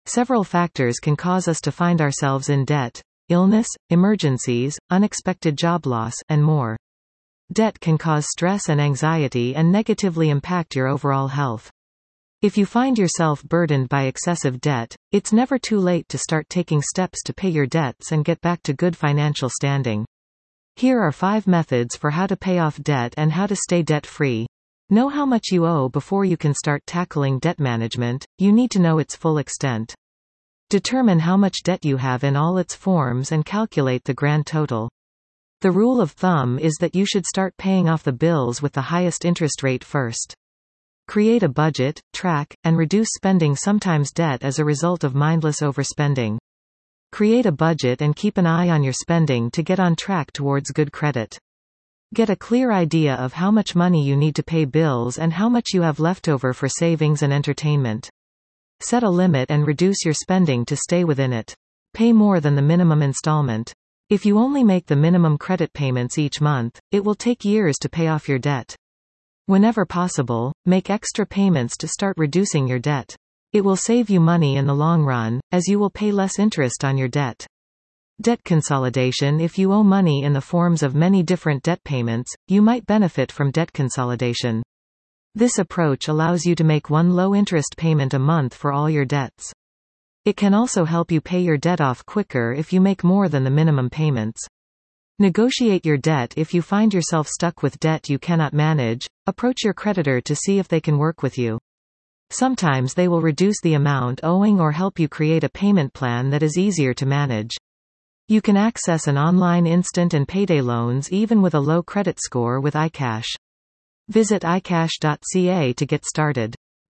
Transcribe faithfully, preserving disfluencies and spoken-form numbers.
Several factors can cause us to find ourselves in debt: illness, emergencies, unexpected job loss, and more. Debt can cause stress and anxiety and negatively impact your overall health. If you find yourself burdened by excessive debt, it's never too late to start taking steps to pay your debts and get back to good financial standing. Here are five methods for how to pay off debt and how to stay debt-free. Know how much you owe before you can start tackling debt management. You need to know its full extent. Determine how much debt you have in all its forms and calculate the grand total. The rule of thumb is that you should start paying off the bills with the highest interest rate first. Create a budget, track, and reduce spending. Sometimes debt as a result of mindless overspending. Create a budget and keep an eye on your spending to get on track towards good credit. Get a clear idea of how much money you need to pay bills and how much you have left over for savings and entertainment. Set a limit and reduce your spending to stay within it. Pay more than the minimum installment. If you only make the minimum credit payments each month, it will take years to pay off your debt. Whenever possible, make extra payments to start reducing your debt. It will save you money in the long run, as you will pay less interest on your debt. Debt consolidation. If you owe money in the forms of many different debt payments, you might benefit from debt consolidation. This approach allows you to make one low-interest payment a month for all your debts. It can also help you pay your debt off quicker if you make more than the minimum payments. Negotiate your debt. If you find yourself stuck with debt you cannot manage, approach your creditor to see if they can work with you. Sometimes they will reduce the amount owing or help you create a payment plan that is easier to manage. You can access an online instant and payday loans even with a low credit score with iCash. Visit i cash dot c a to get started.